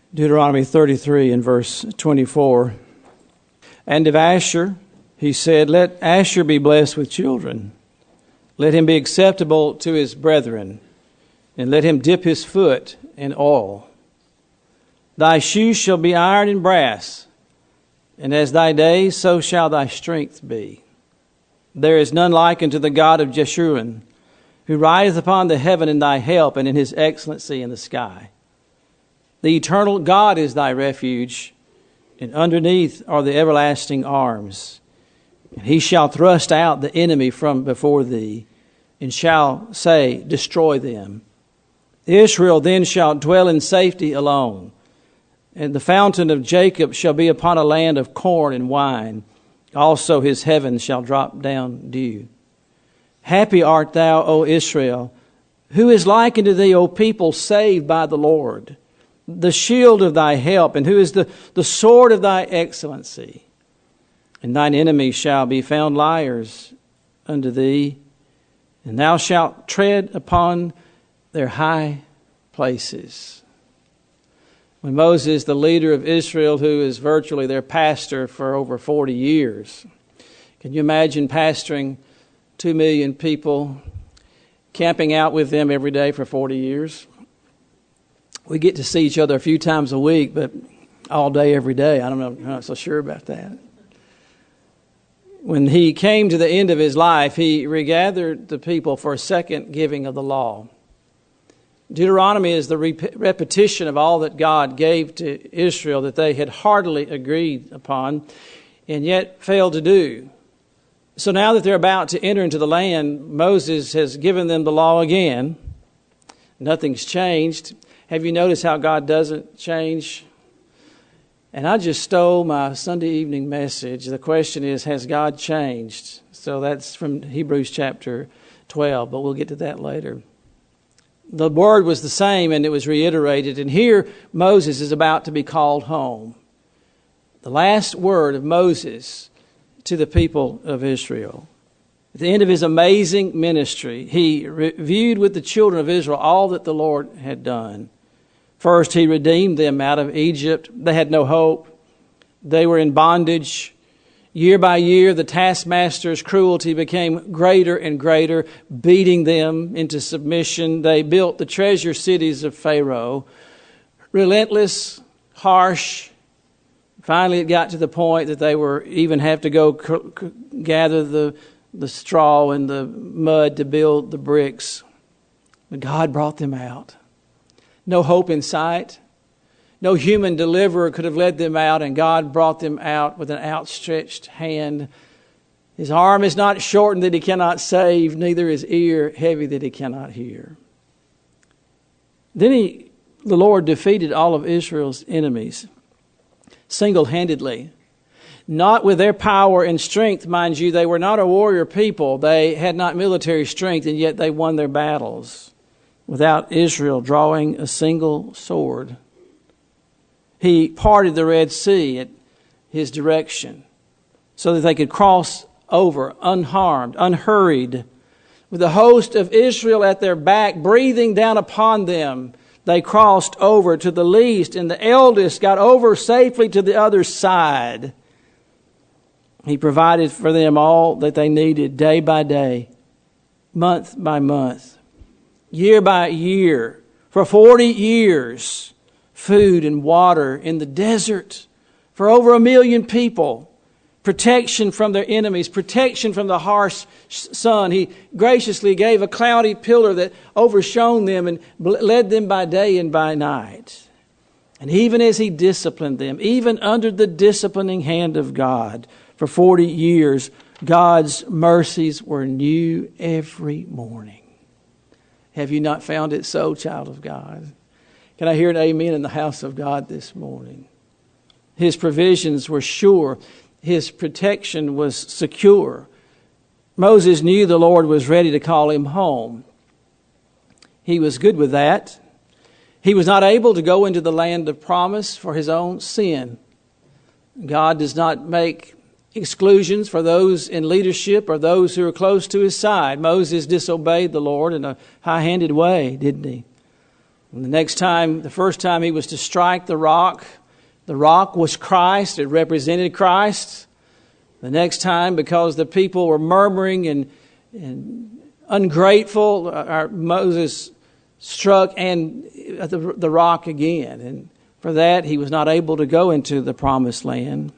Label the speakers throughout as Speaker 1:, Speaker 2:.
Speaker 1: Deuteronomy 33 and verse 24. And of Asher, he said, let Asher be blessed with children. Let him be acceptable to his brethren, and let him dip his foot in oil. Thy shoes shall be iron and brass, and as thy days, so shall thy strength be. There is none like unto the God of Jeshurun, who rideth upon the heaven in thy help, and in his excellency in the sky. The eternal God is thy refuge, and underneath are the everlasting arms. And he shall thrust out the enemy from before thee, and shall say, destroy them. Israel then shall dwell in safety alone, and the fountain of Jacob shall be upon a land of corn and wine. Also his heavens shall drop down dew. Happy art thou, O Israel, who is like unto thee, O people saved by the Lord, the shield of thy help, and who is the sword of thy excellency. And thine enemies shall be found liars unto thee, and thou shalt tread upon their high places. When Moses, the leader of Israel, who is virtually their pastor for over 40 years, can you imagine pastoring 2 million people, camping out with them every day for 40 years? We get to see each other a few times a week, but all day, every day, I don't know, I'm not so sure about that. When he came to the end of his life, he regathered the people for a second giving of the law. Deuteronomy is the repetition of all that God gave to Israel that they had heartily agreed upon and yet failed to do. So now that they're about to enter into the land, Moses has given them the law again. Nothing's changed. Have you noticed how God doesn't change? And I just stole my Sunday evening message. The question is, has God changed? So that's from Hebrews chapter 12, but we'll get to that later. The word was the same and it was reiterated. And here Moses is about to be called home. The last word of Moses to the people of Israel. At the end of his amazing ministry, he reviewed with the children of Israel all that the Lord had done. First, he redeemed them out of Egypt. They had no hope. They were in bondage. Year by year, the taskmaster's cruelty became greater and greater, beating them into submission. They built the treasure cities of Pharaoh. Relentless, harsh. Finally, it got to the point that they were even have to go gather the straw and the mud to build the bricks. But God brought them out. No hope in sight. No human deliverer could have led them out, and God brought them out with an outstretched hand. His arm is not shortened that he cannot save, neither his ear heavy that he cannot hear. Then the Lord defeated all of Israel's enemies single-handedly. Not with their power and strength, mind you. They were not a warrior people. They had not military strength, and yet they won their battles without Israel drawing a single sword. He parted the Red Sea at his direction so that they could cross over unharmed, unhurried, with the host of Israel at their back, breathing down upon them. They crossed over to the least, and the eldest got over safely to the other side. He provided for them all that they needed day by day, month by month, year by year, for 40 years, food and water in the desert for over 1 million people, protection from their enemies, protection from the harsh sun. He graciously gave a cloudy pillar that overshone them and led them by day and by night. And even as he disciplined them, even under the disciplining hand of God for 40 years, God's mercies were new every morning. Have you not found it so, child of God? Can I hear an amen in the house of God this morning? His provisions were sure. His protection was secure. Moses knew the Lord was ready to call him home. He was good with that. He was not able to go into the land of promise for his own sin. God does not make exclusions for those in leadership or those who are close to his side. Moses disobeyed the Lord in a high-handed way, didn't he? And the first time he was to strike the rock was Christ. It represented Christ. The next time, because the people were murmuring and ungrateful, Moses struck the rock again. And for that, he was not able to go into the promised land.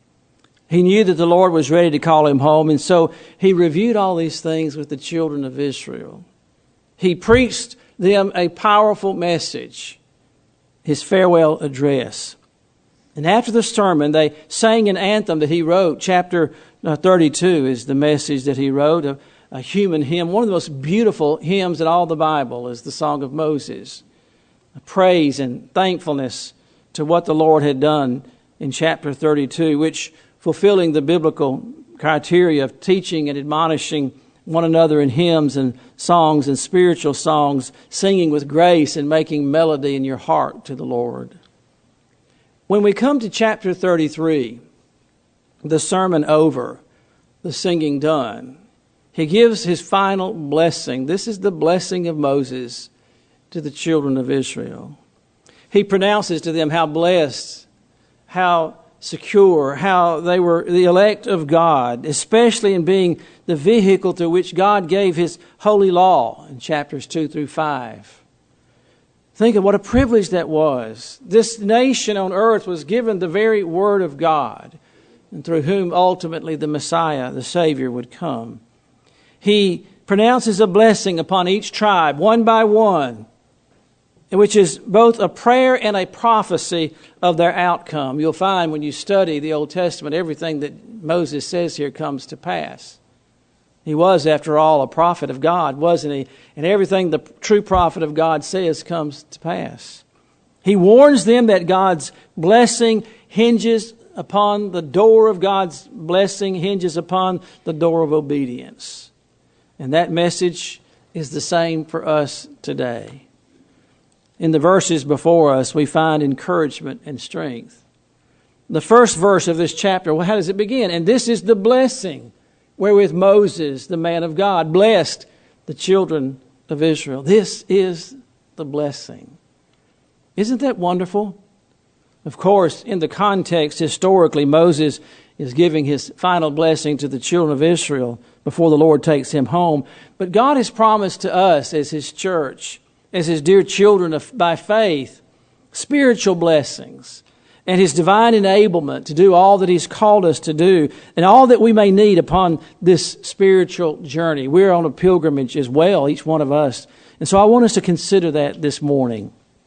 Speaker 1: He knew that the Lord was ready to call him home, and so he reviewed all these things with the children of Israel. He preached them a powerful message, his farewell address. And after the sermon, they sang an anthem that he wrote. Chapter 32 is the message that he wrote, a human hymn. One of the most beautiful hymns in all the Bible is the Song of Moses. A praise and thankfulness to what the Lord had done in chapter 32, which, fulfilling the biblical criteria of teaching and admonishing one another in hymns and songs and spiritual songs, singing with grace and making melody in your heart to the Lord. When we come to chapter 33, the sermon over, the singing done, he gives his final blessing. This is the blessing of Moses to the children of Israel. He pronounces to them how blessed, how secure, how they were the elect of God, especially in being the vehicle through which God gave his holy law in chapters 2 through 5. Think of what a privilege that was. This nation on earth was given the very word of God, and through whom ultimately the Messiah, the Savior, would come. He pronounces a blessing upon each tribe, one by one, which is both a prayer and a prophecy of their outcome. You'll find when you study the Old Testament, everything that Moses says here comes to pass. He was, after all, a prophet of God, wasn't he? And everything the true prophet of God says comes to pass. He warns them that God's blessing hinges upon the door of God's blessing, hinges upon the door of obedience. And that message is the same for us today. In the verses before us, we find encouragement and strength. The first verse of this chapter, well, how does it begin? And this is the blessing wherewith Moses, the man of God, blessed the children of Israel. This is the blessing. Isn't that wonderful? Of course, in the context, historically, Moses is giving his final blessing to the children of Israel before the Lord takes him home. But God has promised to us as his church, as his dear children by faith, spiritual blessings and his divine enablement to do all that he's called us to do and all that we may need upon this spiritual journey. We're on a pilgrimage as well, each one of us. And so I want us to consider that this morning.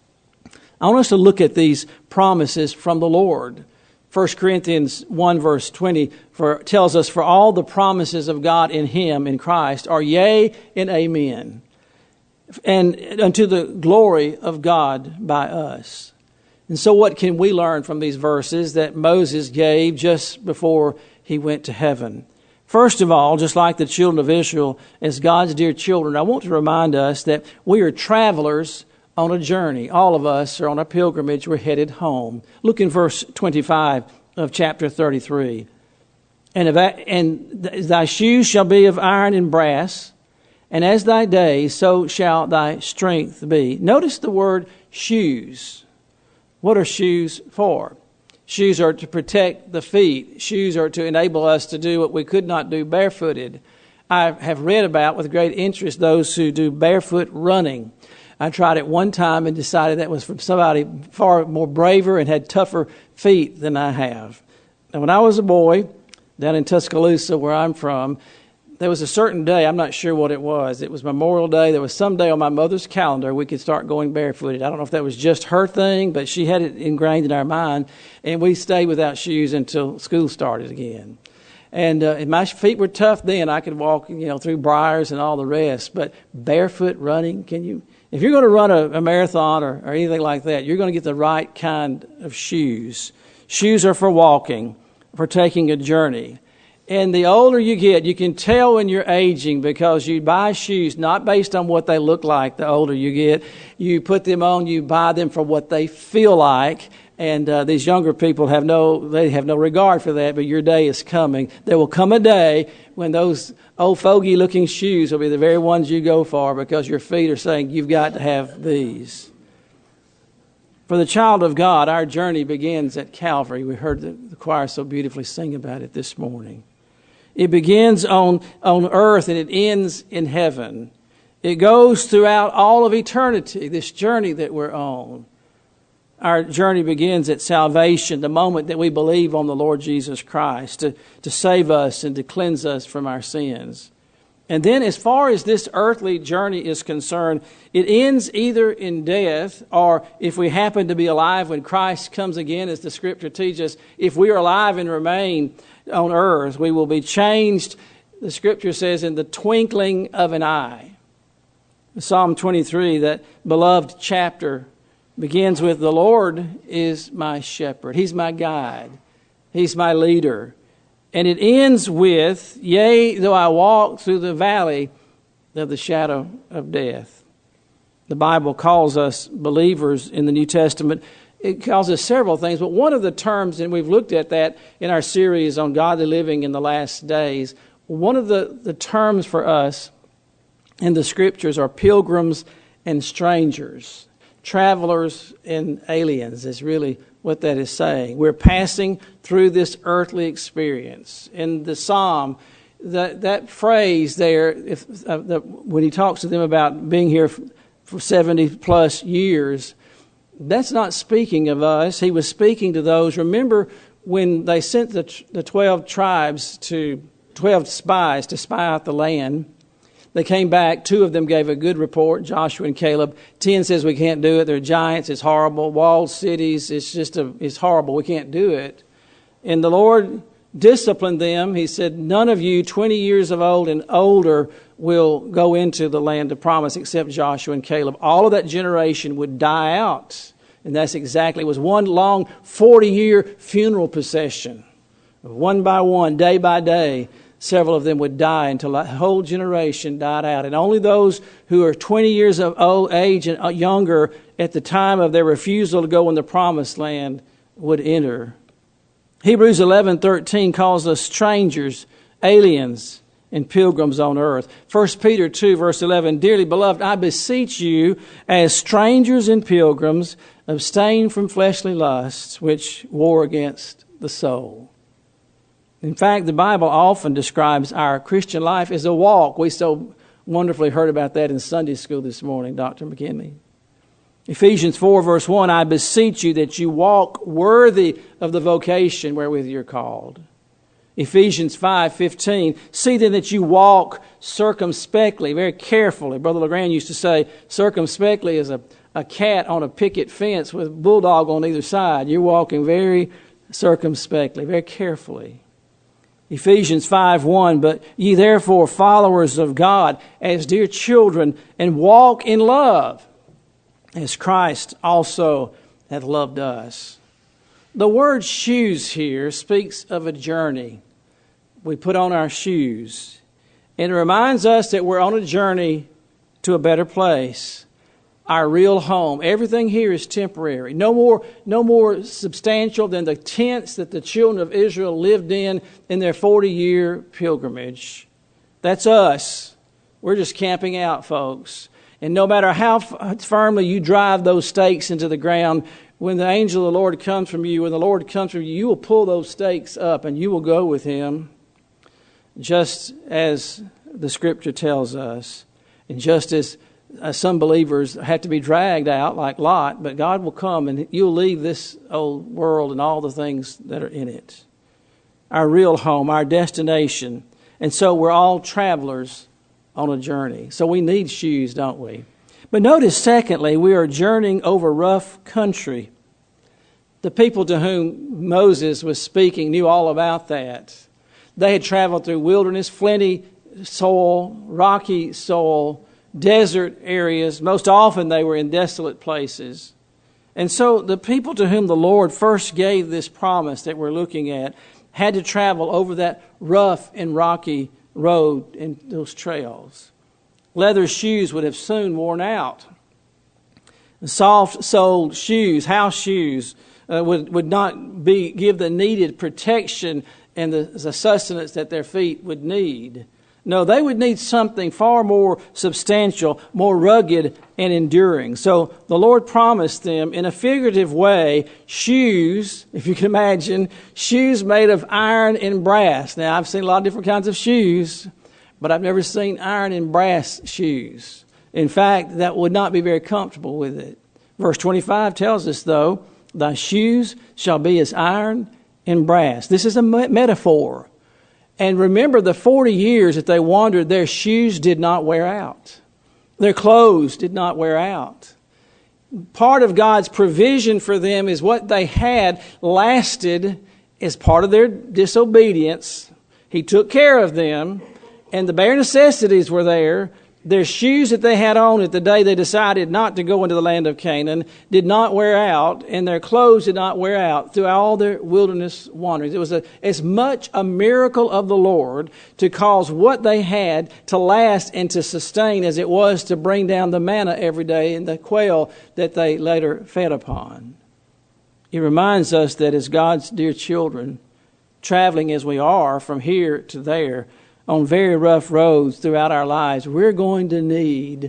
Speaker 1: I want us to look at these promises from the Lord. 1 Corinthians 1 verse 20 tells us, for all the promises of God in him, in Christ, are yea and amen, and unto the glory of God by us. And so what can we learn from these verses that Moses gave just before he went to heaven? First of all, just like the children of Israel, as God's dear children, I want to remind us that we are travelers on a journey. All of us are on a pilgrimage. We're headed home. Look in verse 25 of chapter 33. And thy shoes shall be of iron and brass, and as thy days, so shall thy strength be. Notice the word shoes. What are shoes for? Shoes are to protect the feet. Shoes are to enable us to do what we could not do barefooted. I have read about with great interest those who do barefoot running. I tried it one time and decided that was from somebody far more braver and had tougher feet than I have. Now, when I was a boy down in Tuscaloosa, where I'm from, there was a certain day, I'm not sure what it was. It was Memorial Day. There was some day on my mother's calendar we could start going barefooted. I don't know if that was just her thing, but she had it ingrained in our mind. And we stayed without shoes until school started again. And my feet were tough then. I could walk, through briars and all the rest. But barefoot running, if you're going to run a marathon or anything like that, you're going to get the right kind of shoes. Shoes are for walking, for taking a journey. And the older you get, you can tell when you're aging because you buy shoes not based on what they look like. The older you get, you put them on, you buy them for what they feel like. And these younger people have no regard for that, but your day is coming. There will come a day when those old fogey-looking shoes will be the very ones you go for because your feet are saying, you've got to have these. For the child of God, our journey begins at Calvary. We heard the choir so beautifully sing about it this morning. It begins on earth and it ends in heaven. It goes throughout all of eternity, this journey that we're on. Our journey begins at salvation, the moment that we believe on the Lord Jesus Christ to save us and to cleanse us from our sins. And then as far as this earthly journey is concerned, it ends either in death, or if we happen to be alive when Christ comes again, as the Scripture teaches us, if we are alive and remain on earth, we will be changed, the Scripture says, in the twinkling of an eye. Psalm 23, that beloved chapter, begins with, "The Lord is my shepherd." He's my guide. He's my leader. And it ends with, "Yea, though I walk through the valley of the shadow of death." The Bible calls us believers in the New Testament. It calls us several things, but one of the terms, and we've looked at that in our series on godly living in the last days, one of the terms for us in the Scriptures are pilgrims and strangers. Travelers and aliens is really what that is saying. We're passing through this earthly experience. In the Psalm, that phrase there, when he talks to them about being here for 70 plus years, that's not speaking of us. He was speaking to those. Remember when they sent the 12 tribes 12 spies to spy out the land. They came back. 2 of them gave a good report, Joshua and Caleb. 10 says we can't do it. They're giants. It's horrible. Walled cities. It's horrible. We can't do it. And the Lord disciplined them. He said, none of you 20 years of old and older will go into the land of promise except Joshua and Caleb. All of that generation would die out. And that's exactly, it was one long 40-year funeral procession. One by one, day by day, several of them would die until that whole generation died out. And only those who are 20 years of old age and younger at the time of their refusal to go in the promised land would enter. Hebrews 11:13 calls us strangers, aliens, and pilgrims on earth. 1 Peter 2, verse 11, "Dearly beloved, I beseech you, as strangers and pilgrims, abstain from fleshly lusts, which war against the soul." In fact, the Bible often describes our Christian life as a walk. We so wonderfully heard about that in Sunday school this morning, Dr. McKinley. Ephesians 4, verse 1, "I beseech you that you walk worthy of the vocation wherewith you're called." Ephesians 5:15, "See then that you walk circumspectly," very carefully. Brother LeGrand used to say, circumspectly is a cat on a picket fence with a bulldog on either side. You're walking very circumspectly, very carefully. Ephesians 5:1, "But ye therefore, followers of God, as dear children, and walk in love, as Christ also hath loved us." The word shoes here speaks of a journey. We put on our shoes. And it reminds us that we're on a journey to a better place, our real home. Everything here is temporary. No more substantial than the tents that the children of Israel lived in their 40-year pilgrimage. That's us. We're just camping out, folks. And no matter how firmly you drive those stakes into the ground, when the angel of the Lord comes from you, when the Lord comes from you, you will pull those stakes up and you will go with him, just as the Scripture tells us. And just as some believers have to be dragged out like Lot, but God will come and you'll leave this old world and all the things that are in it. Our real home, our destination. And so we're all travelers on a journey. So we need shoes, don't we? But notice, secondly, we are journeying over rough country. The people to whom Moses was speaking knew all about that. They had traveled through wilderness, flinty soil, rocky soil, desert areas. Most often they were in desolate places. And so the people to whom the Lord first gave this promise that we're looking at had to travel over that rough and rocky road and those trails. Leather shoes would have soon worn out. Soft-soled shoes, house shoes, would not give the needed protection and the sustenance that their feet would need. No, they would need something far more substantial, more rugged and enduring. So the Lord promised them, in a figurative way, shoes, if you can imagine, shoes made of iron and brass. Now, I've seen a lot of different kinds of shoes, but I've never seen iron and brass shoes. In fact, that would not be very comfortable with it. Verse 25 tells us, though, thy shoes shall be as iron and brass. This is a metaphor. And remember, the 40 years that they wandered, their shoes did not wear out. Their clothes did not wear out. Part of God's provision for them is what they had lasted as part of their disobedience. He took care of them, and the bare necessities were there. Their shoes that they had on at the day they decided not to go into the land of Canaan did not wear out, and their clothes did not wear out through all their wilderness wanderings. It was as much a miracle of the Lord to cause what they had to last and to sustain as it was to bring down the manna every day and the quail that they later fed upon. It reminds us that as God's dear children, traveling as we are from here to there, on very rough roads throughout our lives, we're going to need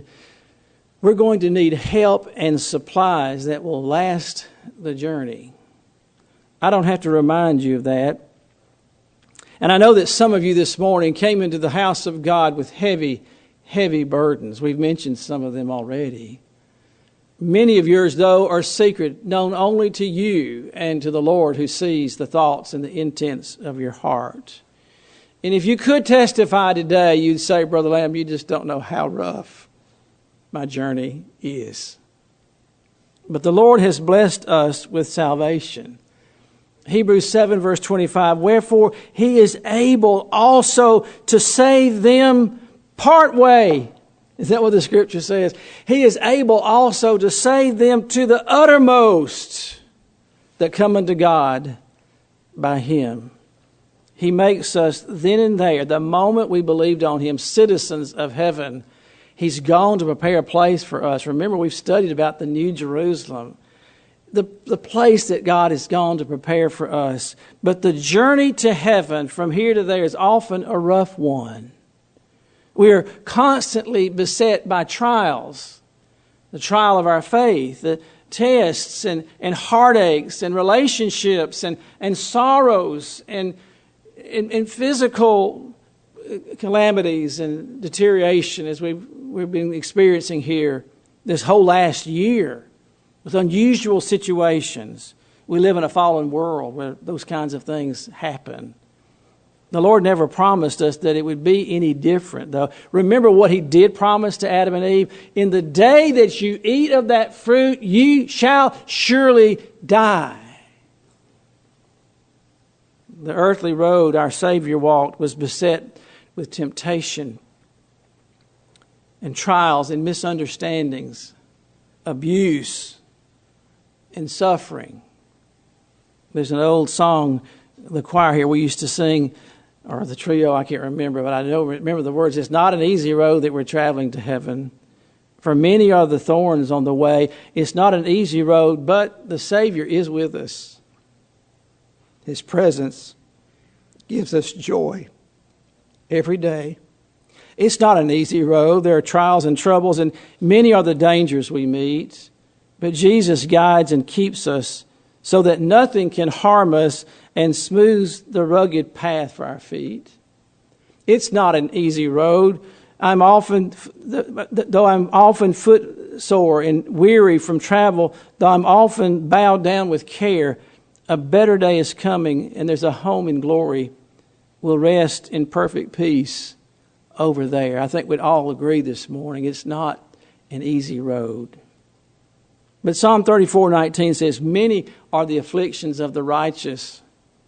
Speaker 1: help and supplies that will last the journey. I don't have to remind you of that. And I know that some of you this morning came into the house of God with heavy, heavy burdens. We've mentioned some of them already. Many of yours, though, are secret, known only to you and to the Lord who sees the thoughts and the intents of your heart. And if you could testify today, you'd say, Brother Lamb, you just don't know how rough my journey is. But the Lord has blessed us with salvation. Hebrews 7 verse 25, wherefore he is able also to save them partway. Is that what the scripture says? He is able also to save them to the uttermost that come unto God by him. He makes us then and there, the moment we believed on him, citizens of heaven. He's gone to prepare a place for us. Remember, we've studied about the New Jerusalem, the place that God has gone to prepare for us. But the journey to heaven from here to there is often a rough one. We are constantly beset by trials, the trial of our faith, the tests and heartaches and relationships and sorrows and physical calamities and deterioration as we've been experiencing here this whole last year with unusual situations. We live in a fallen world where those kinds of things happen. The Lord never promised us that it would be any different, though. Remember what he did promise to Adam and Eve. In the day that you eat of that fruit, you shall surely die. The earthly road our Savior walked was beset with temptation and trials and misunderstandings, abuse and suffering. There's an old song, the choir here we used to sing, or the trio, I can't remember, but I remember the words. It's not an easy road that we're traveling to heaven. For many are the thorns on the way. It's not an easy road, but the Savior is with us. His presence gives us joy every day. It's not an easy road. There are trials and troubles, and many are the dangers we meet. But Jesus guides and keeps us so that nothing can harm us and smooths the rugged path for our feet. It's not an easy road. Though I'm often footsore and weary from travel, though I'm often bowed down with care, a better day is coming, and there's a home in glory. We'll rest in perfect peace over there. I think we'd all agree this morning it's not an easy road. But Psalm 34:19 says, many are the afflictions of the righteous,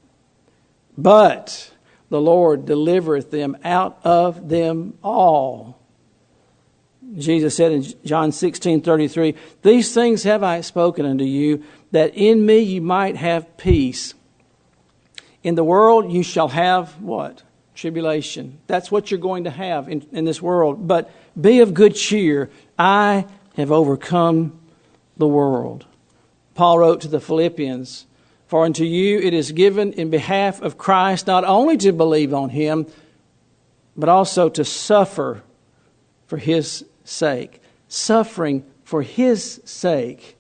Speaker 1: but the Lord delivereth them out of them all. Jesus said in John 16:33, these things have I spoken unto you, that in me you might have peace. In the world you shall have what? Tribulation. That's what you're going to have in this world. But be of good cheer. I have overcome the world. Paul wrote to the Philippians, for unto you it is given in behalf of Christ not only to believe on him, but also to suffer for His sake. Suffering for His sake.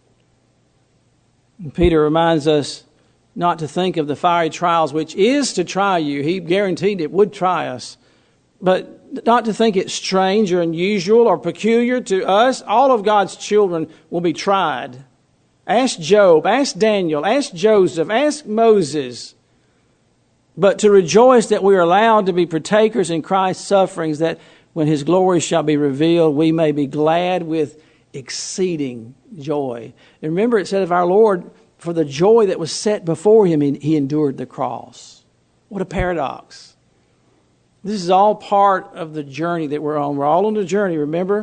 Speaker 1: And Peter reminds us not to think of the fiery trials, which is to try you. He guaranteed it would try us. But not to think it strange or unusual or peculiar to us. All of God's children will be tried. Ask Job, ask Daniel, ask Joseph, ask Moses. But to rejoice that we are allowed to be partakers in Christ's sufferings, that when His glory shall be revealed, we may be glad with exceeding joy. And remember, it said of our Lord, for the joy that was set before Him, He endured the cross. What a paradox. This is all part of the journey that we're on. We're all on the journey, remember?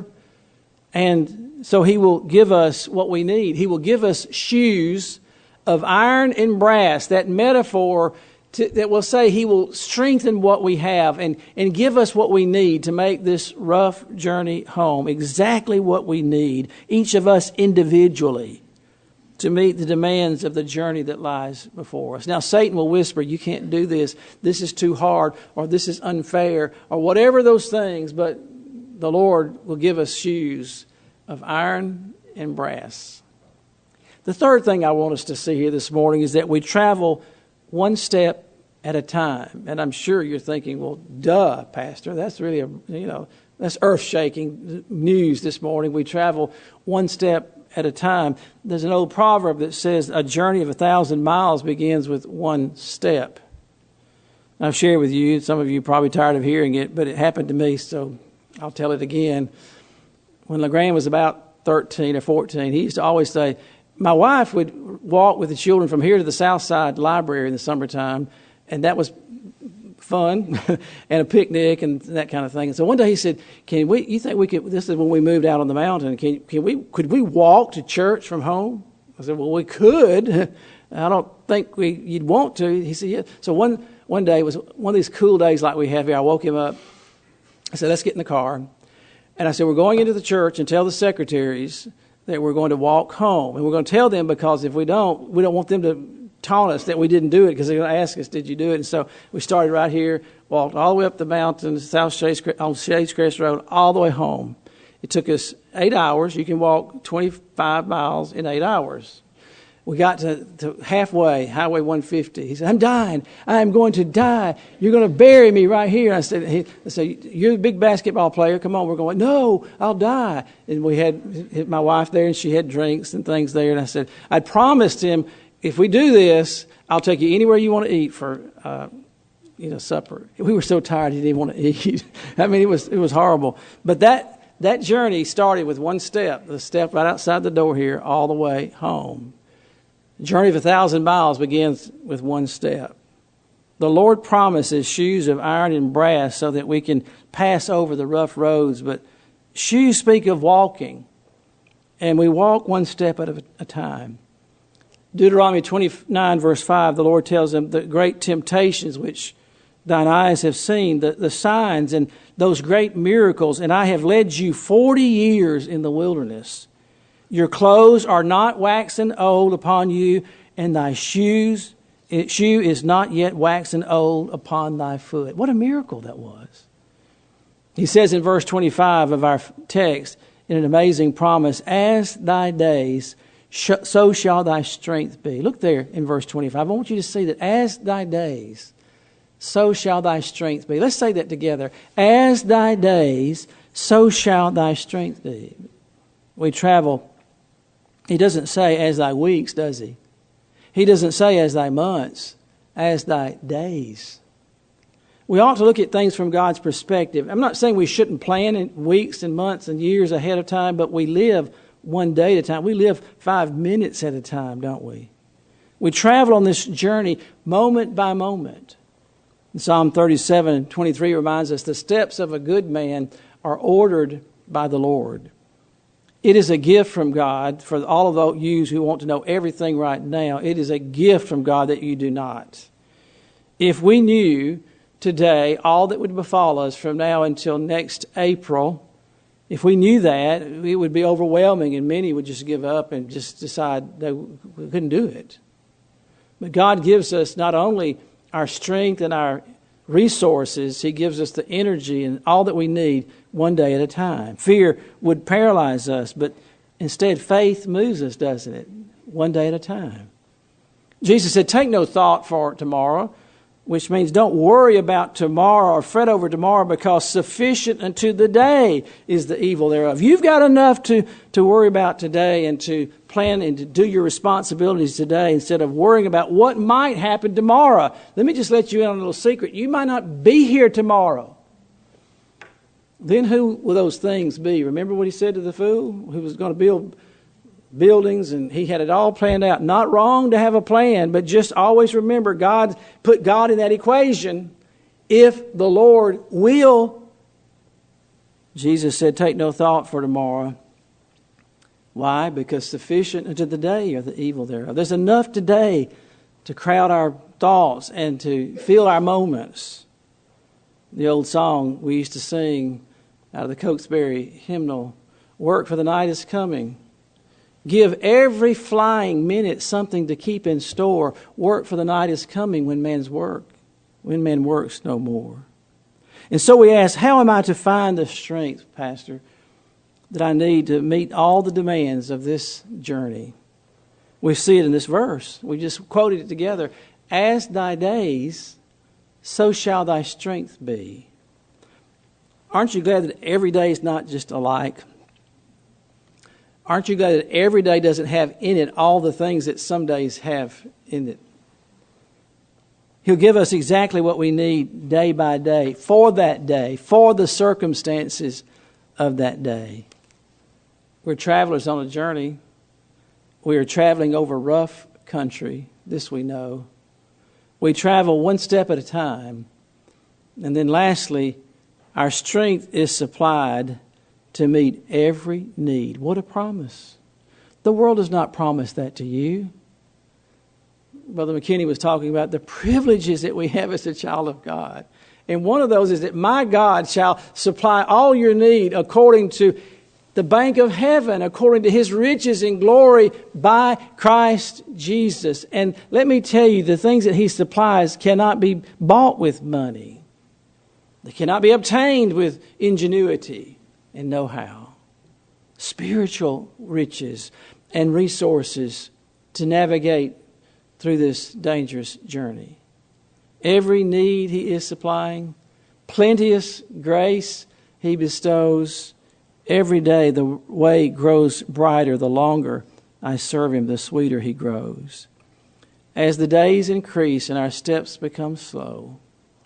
Speaker 1: And so He will give us what we need. He will give us shoes of iron and brass. That metaphor that will say He will strengthen what we have and give us what we need to make this rough journey home. Exactly what we need, each of us individually, to meet the demands of the journey that lies before us. Now, Satan will whisper, you can't do this. This is too hard, or this is unfair, or whatever those things. But the Lord will give us shoes of iron and brass. The third thing I want us to see here this morning is that we travel one step at a time. And I'm sure you're thinking, well, duh, Pastor, that's really that's earth-shaking news this morning. We travel one step at a time. There's an old proverb that says a journey of 1,000 miles begins with one step. I've shared with you, some of you are probably tired of hearing it, but it happened to me, so I'll tell it again. When LeGrand was about 13 or 14, he used to always say, my wife would walk with the children from here to the Southside Library in the summertime, and that was fun and a picnic and that kind of thing. And so one day he said, you think we could, this is when we moved out on the mountain, could we walk to church from home? I said, well, we could. I don't think you'd want to. He said, yeah. So one day, it was one of these cool days like we have here. I woke him up. I said, let's get in the car. And I said, we're going into the church and tell the secretaries that we're going to walk home. And we're going to tell them, because if we don't want them to taunt us that we didn't do it, because they're going to ask us, did you do it? And so we started right here, walked all the way up the mountain, on Shades Crest Road, all the way home. It took us 8 hours. You can walk 25 miles in 8 hours. We got to halfway, Highway 150. He said, I'm dying. I am going to die. You're going to bury me right here. I said, you're a big basketball player. Come on. We're going, no, I'll die. And we had my wife there, and she had drinks and things there. And I said, I promised him, if we do this, I'll take you anywhere you want to eat for supper. We were so tired he didn't want to eat. I mean, it was horrible. But that journey started with one step, the step right outside the door here, all the way home. The journey of 1,000 miles begins with one step. The Lord promises shoes of iron and brass so that we can pass over the rough roads. But shoes speak of walking, and we walk one step at a time. Deuteronomy 29, verse 5, the Lord tells them the great temptations which thine eyes have seen, the signs and those great miracles, and I have led you 40 years in the wilderness. Your clothes are not waxen old upon you, and thy shoe is not yet waxen old upon thy foot. What a miracle that was. He says in verse 25 of our text, in an amazing promise, as thy days, so shall thy strength be. Look there in verse 25. I want you to see that as thy days, so shall thy strength be. Let's say that together. As thy days, so shall thy strength be. We travel. He doesn't say as thy weeks, does he? He doesn't say as thy months, as thy days. We ought to look at things from God's perspective. I'm not saying we shouldn't plan in weeks and months and years ahead of time, but we live one day at a time. We live 5 minutes at a time, don't we? We travel on this journey moment by moment. And Psalm 37:23 reminds us, the steps of a good man are ordered by the Lord. It is a gift from God for all of you who want to know everything right now. It is a gift from God that you do not. If we knew today all that would befall us from now until next April, if we knew that, it would be overwhelming, and many would just give up and just decide they couldn't do it. But God gives us not only our strength and our resources. He gives us the energy and all that we need one day at a time. Fear would paralyze us, but instead faith moves us, doesn't it? One day at a time. Jesus said, take no thought for tomorrow, which means don't worry about tomorrow or fret over tomorrow, because sufficient unto the day is the evil thereof. You've got enough to worry about today and to plan and to do your responsibilities today instead of worrying about what might happen tomorrow. Let me just let you in on a little secret. You might not be here tomorrow. Then who will those things be? Remember what he said to the fool who was going to build buildings, and he had it all planned out. Not wrong to have a plan, but just always remember put God in that equation. If the Lord will. Jesus said, take no thought for tomorrow. Why? Because sufficient unto the day are the evil thereof. There's enough today to crowd our thoughts and to fill our moments. The old song we used to sing out of the Cokesbury hymnal, work for the night is coming. Give every flying minute something to keep in store. Work for the night is coming when man works no more. And so we ask, how am I to find the strength, Pastor, that I need to meet all the demands of this journey? We see it in this verse. We just quoted it together. As thy days, so shall thy strength be. Aren't you glad that every day is not just alike? Aren't you glad that every day doesn't have in it all the things that some days have in it? He'll give us exactly what we need day by day, for that day, for the circumstances of that day. We're travelers on a journey. We are traveling over rough country. This we know. We travel one step at a time. And then lastly, our strength is supplied to meet every need. What a promise. The world does not promise that to you. Brother McKinney was talking about the privileges that we have as a child of God. And one of those is that my God shall supply all your need according to the bank of heaven, according to his riches and glory by Christ Jesus. And let me tell you, the things that he supplies cannot be bought with money. They cannot be obtained with ingenuity and know-how. Spiritual riches and resources to navigate through this dangerous journey. Every need he is supplying, plenteous grace he bestows. Every day the way grows brighter. The longer I serve him, the sweeter he grows. As the days increase and our steps become slow,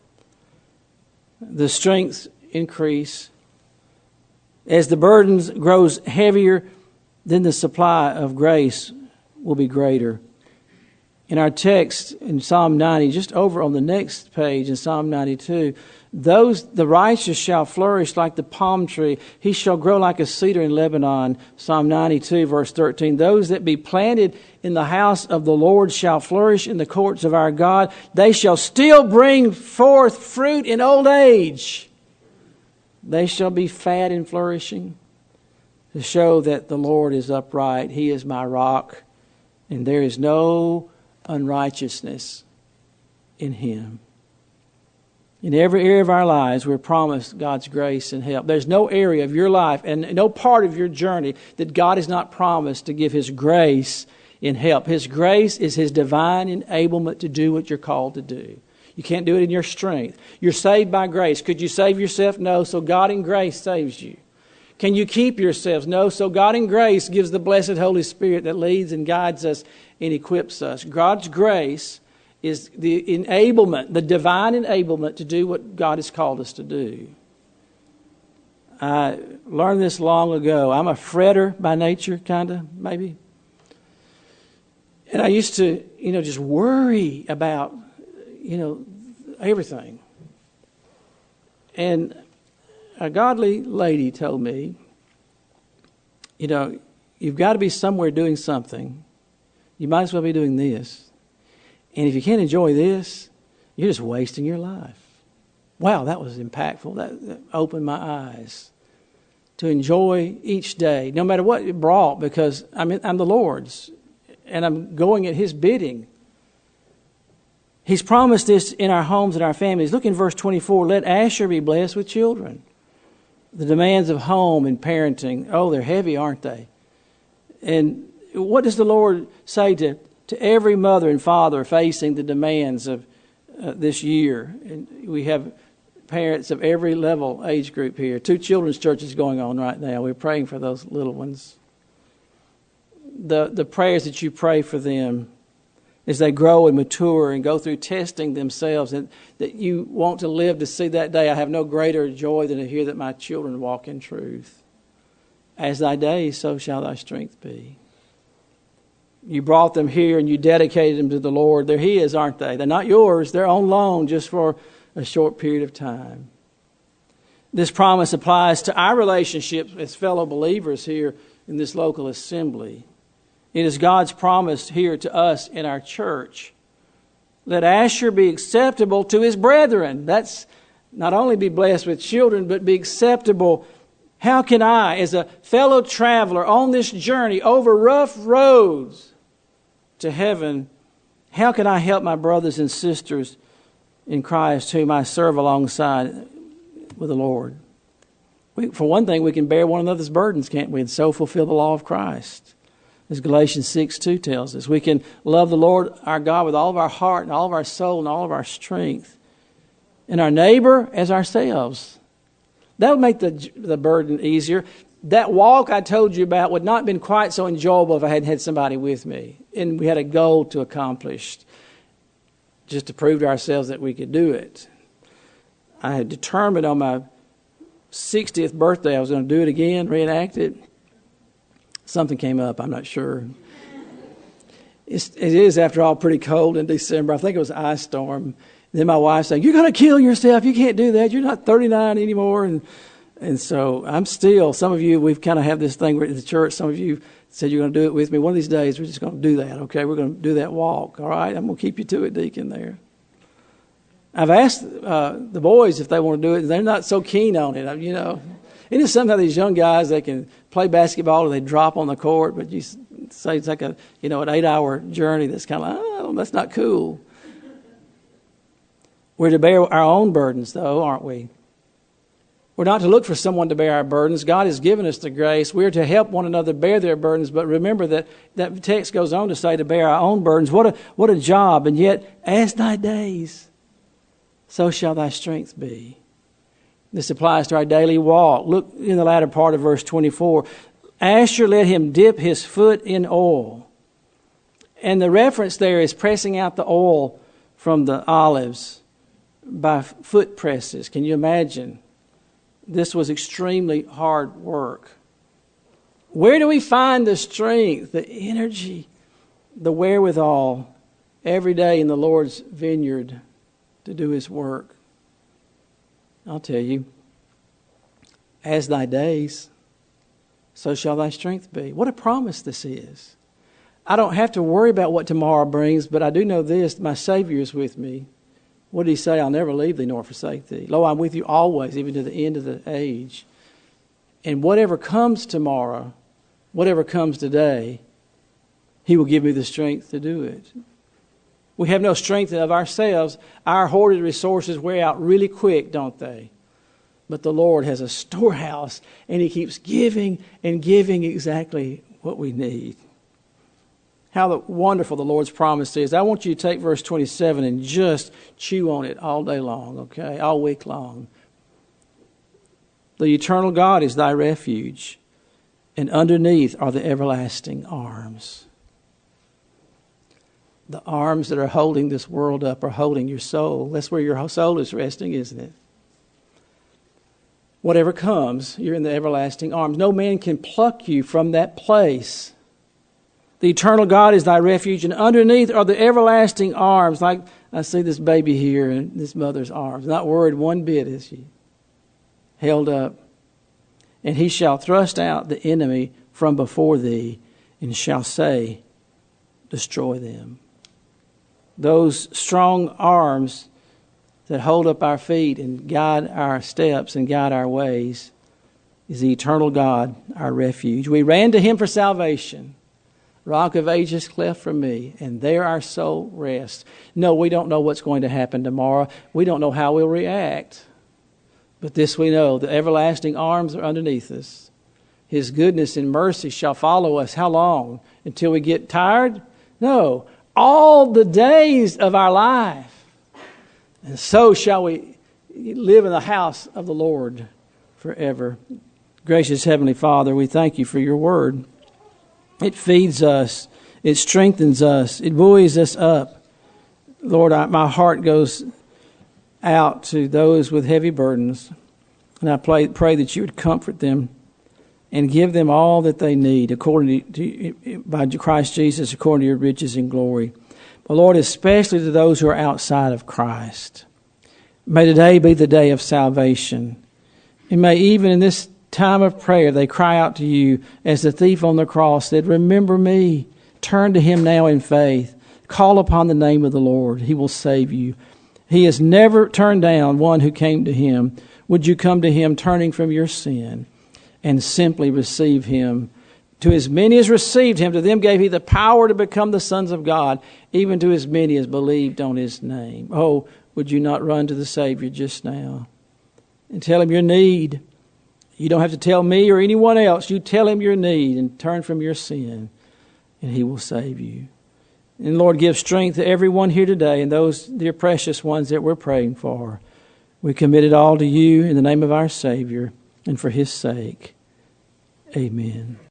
Speaker 1: the strengths increase. As the burdens grows heavier, then the supply of grace will be greater. In our text in Psalm 90, just over on the next page in Psalm 92, the righteous shall flourish like the palm tree. He shall grow like a cedar in Lebanon. Psalm 92, verse 13. Those that be planted in the house of the Lord shall flourish in the courts of our God. They shall still bring forth fruit in old age. They shall be fat and flourishing, to show that the Lord is upright. He is my rock, and there is no unrighteousness in him. In every area of our lives, we're promised God's grace and help. There's no area of your life and no part of your journey that God has not promised to give his grace and help. His grace is his divine enablement to do what you're called to do. You can't do it in your strength. You're saved by grace. Could you save yourself? No. So God in grace saves you. Can you keep yourselves? No. So God in grace gives the blessed Holy Spirit that leads and guides us and equips us. God's grace is the enablement, the divine enablement to do what God has called us to do. I learned this long ago. I'm a fretter by nature, kind of, maybe. And I used to, just worry about, everything. And a godly lady told me, you've got to be somewhere doing something. You might as well be doing this. And if you can't enjoy this, you're just wasting your life. Wow, that was impactful. That opened my eyes to enjoy each day, no matter what it brought, because I'm the Lord's, and I'm going at his bidding. He's promised this in our homes and our families. Look in verse 24. Let Asher be blessed with children. The demands of home and parenting, they're heavy, aren't they? And what does the Lord say to every mother and father facing the demands of this year? And we have parents of every level, age group here. 2 children's churches going on right now. We're praying for those little ones. The prayers that you pray for them as they grow and mature and go through testing themselves, and that you want to live to see that day. I have no greater joy than to hear that my children walk in truth. As thy days, so shall thy strength be. You brought them here and you dedicated them to the Lord. They're His, aren't they? They're not yours. They're on loan just for a short period of time. This promise applies to our relationships as fellow believers here in this local assembly. It is God's promise here to us in our church. Let Asher be acceptable to his brethren. That's not only be blessed with children, but be acceptable. How can I, as a fellow traveler on this journey over rough roads to heaven, how can I help my brothers and sisters in Christ whom I serve alongside with the Lord? For one thing, we can bear one another's burdens, can't we? And so fulfill the law of Christ. As Galatians 6:2 tells us, we can love the Lord our God with all of our heart and all of our soul and all of our strength. And our neighbor as ourselves. That would make the burden easier. That walk I told you about would not have been quite so enjoyable if I hadn't had somebody with me. And we had a goal to accomplish, just to prove to ourselves that we could do it. I had determined on my 60th birthday I was going to do it again, reenact it. Something came up, I'm not sure. It is, after all, pretty cold in December. I think it was an ice storm. Then my wife said, "You're going to kill yourself. You can't do that. You're not 39 anymore." And so I'm still, some of you, we've kind of have this thing where at the church, some of you said you're going to do it with me. One of these days, we're just going to do that, okay? We're going to do that walk, all right? I'm going to keep you to it, Deacon, there. I've asked the boys if they want to do it, and they're not so keen on it, you know. Isn't it something these young guys, they can play basketball or they drop on the court, but you say it's like an 8-hour journey that's kind of like, that's not cool. We're to bear our own burdens, though, aren't we? We're not to look for someone to bear our burdens. God has given us the grace. We're to help one another bear their burdens, but remember that text goes on to say to bear our own burdens. What a job, and yet, as thy days, so shall thy strength be. This applies to our daily walk. Look in the latter part of verse 24. Asher, let him dip his foot in oil. And the reference there is pressing out the oil from the olives by foot presses. Can you imagine? This was extremely hard work. Where do we find the strength, the energy, the wherewithal every day in the Lord's vineyard to do His work? I'll tell you, as thy days, so shall thy strength be. What a promise this is. I don't have to worry about what tomorrow brings, but I do know this, my Savior is with me. What did He say? I'll never leave thee nor forsake thee. Lo, I'm with you always, even to the end of the age. And whatever comes tomorrow, whatever comes today, He will give me the strength to do it. We have no strength of ourselves. Our hoarded resources wear out really quick, don't they? But the Lord has a storehouse, and He keeps giving and giving exactly what we need. How wonderful the Lord's promise is. I want you to take verse 27 and just chew on it all day long, okay? All week long. The eternal God is thy refuge, and underneath are the everlasting arms. The arms that are holding this world up are holding your soul. That's where your soul is resting, isn't it? Whatever comes, you're in the everlasting arms. No man can pluck you from that place. The eternal God is thy refuge, and underneath are the everlasting arms. Like I see this baby here in this mother's arms. Not worried one bit, is she? Held up. And He shall thrust out the enemy from before thee, and shall say, destroy them. Those strong arms that hold up our feet and guide our steps and guide our ways is the eternal God, our refuge. We ran to Him for salvation. Rock of ages cleft for me, and there our soul rests. No, we don't know what's going to happen tomorrow. We don't know how we'll react. But this we know, the everlasting arms are underneath us. His goodness and mercy shall follow us. How long? Until we get tired? No, all the days of our life. And so shall we live in the house of the Lord forever. Gracious Heavenly Father, we thank you for your word. It feeds us. It strengthens us. It buoys us up. Lord, my heart goes out to those with heavy burdens. And I pray that you would comfort them and give them all that they need according to by Christ Jesus, according to your riches and glory. But Lord, especially to those who are outside of Christ. May today be the day of salvation. And may even in this time of prayer they cry out to you as the thief on the cross said, remember me. Turn to him now in faith. Call upon the name of the Lord. He will save you. He has never turned down one who came to him. Would you come to him turning from your sin and simply receive him? To as many as received him, to them gave he the power to become the sons of God, even to as many as believed on his name. Oh, would you not run to the Savior just now and tell him your need? You don't have to tell me or anyone else. You tell him your need and turn from your sin, and he will save you. And Lord, give strength to everyone here today and those dear precious ones that we're praying for. We commit it all to you in the name of our Savior and for his sake. Amen.